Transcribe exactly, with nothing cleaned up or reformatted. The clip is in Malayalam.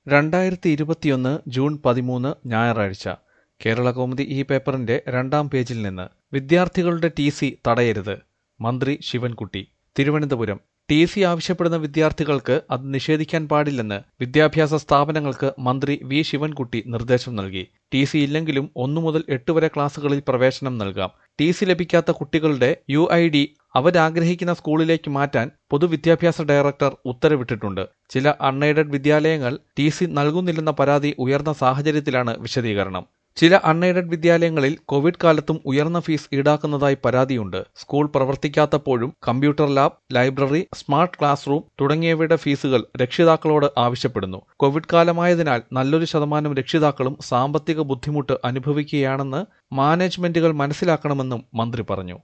രണ്ടായിരത്തി ഇരുപത്തിയൊന്ന് ജൂൺ പതിമൂന്ന് ഞായറാഴ്ച. കേരളകൗമുദി ഈ പേപ്പറിന്റെ രണ്ടാം പേജിൽ നിന്ന് വിദ്യാർത്ഥികളുടെ ടി സി തടയരുത്. മന്ത്രി ശിവൻകുട്ടി. തിരുവനന്തപുരം. ടി സി ആവശ്യപ്പെടുന്ന വിദ്യാർത്ഥികൾക്ക് അത് നിഷേധിക്കാൻ പാടില്ലെന്ന് വിദ്യാഭ്യാസ സ്ഥാപനങ്ങൾക്ക് മന്ത്രി വി ശിവൻകുട്ടി നിർദ്ദേശം നൽകി. ടി സി ഇല്ലെങ്കിലും ഒന്നു മുതൽ എട്ട് വരെ ക്ലാസുകളിൽ പ്രവേശനം നൽകാം. ടി സി ലഭിക്കാത്ത കുട്ടികളുടെ യു ഐ ഡി അവരാഗ്രഹിക്കുന്ന സ്കൂളിലേക്ക് മാറ്റാൻ പൊതുവിദ്യാഭ്യാസ ഡയറക്ടർ ഉത്തരവിട്ടിട്ടുണ്ട്. ചില അൺഎയ്ഡഡ് വിദ്യാലയങ്ങൾ ടി സി നൽകുന്നില്ലെന്ന പരാതി ഉയർന്ന സാഹചര്യത്തിലാണ് വിശദീകരണം. ചില അൺഎയ്ഡഡ് വിദ്യാലയങ്ങളിൽ കോവിഡ് കാലത്തും ഉയർന്ന ഫീസ് ഈടാക്കുന്നതായി പരാതിയുണ്ട്. സ്കൂൾ പ്രവർത്തിക്കാത്തപ്പോഴും computer lab, library, smart class room തുടങ്ങിയവയുടെ ഫീസുകൾ രക്ഷിതാക്കളോട് ആവശ്യപ്പെടുന്നു. കോവിഡ് കാലമായതിനാൽ നല്ലൊരു ശതമാനം രക്ഷിതാക്കളും സാമ്പത്തിക ബുദ്ധിമുട്ട് അനുഭവിക്കുകയാണെന്ന് മാനേജ്മെന്റുകൾ മനസ്സിലാക്കണമെന്നും മന്ത്രി പറഞ്ഞു.